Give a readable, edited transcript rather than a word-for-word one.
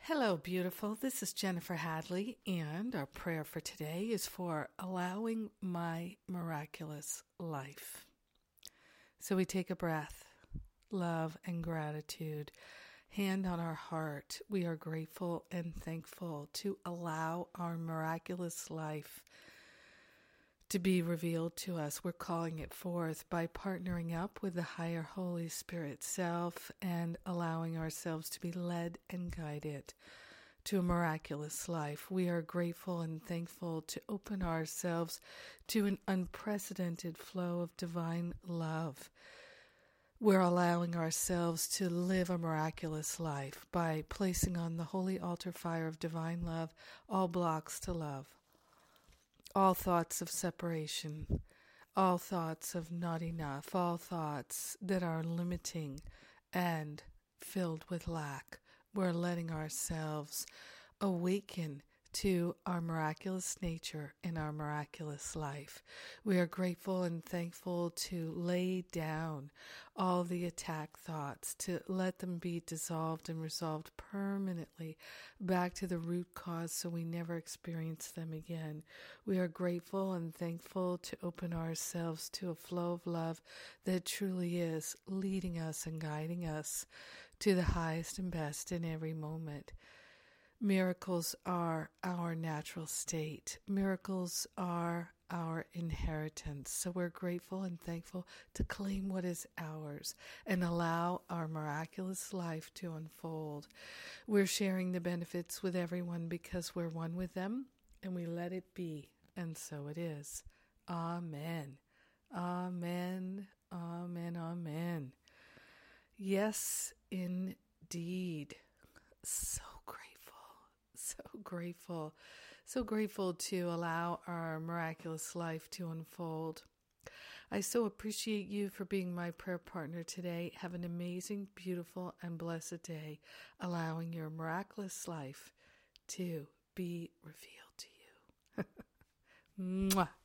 Hello, beautiful. This is Jennifer Hadley, and our prayer for today is for allowing my miraculous life. So we take a breath, love and gratitude, hand on our heart. We are grateful and thankful to allow our miraculous life to be revealed to us. We're calling it forth by partnering up with the higher Holy Spirit self and allowing ourselves to be led and guided to a miraculous life. We are grateful and thankful to open ourselves to an unprecedented flow of divine love. We're allowing ourselves to live a miraculous life by placing on the holy altar fire of divine love all blocks to love, all thoughts of separation, all thoughts of not enough, all thoughts that are limiting and filled with lack. We're letting ourselves awaken to our miraculous nature in our miraculous life. We are grateful and thankful to lay down all the attack thoughts, to let them be dissolved and resolved permanently back to the root cause so we never experience them again. We are grateful and thankful to open ourselves to a flow of love that truly is leading us and guiding us to the highest and best in every moment. Miracles are our natural state. Miracles are our inheritance. So we're grateful and thankful to claim what is ours and allow our miraculous life to unfold. We're sharing the benefits with everyone because we're one with them, and we let it be. And so it is. Amen. Amen. Amen. Amen. Yes, indeed. So grateful. So grateful to allow our miraculous life to unfold. I so appreciate you for being my prayer partner today. Have an amazing, beautiful, and blessed day, allowing your miraculous life to be revealed to you. Mwah.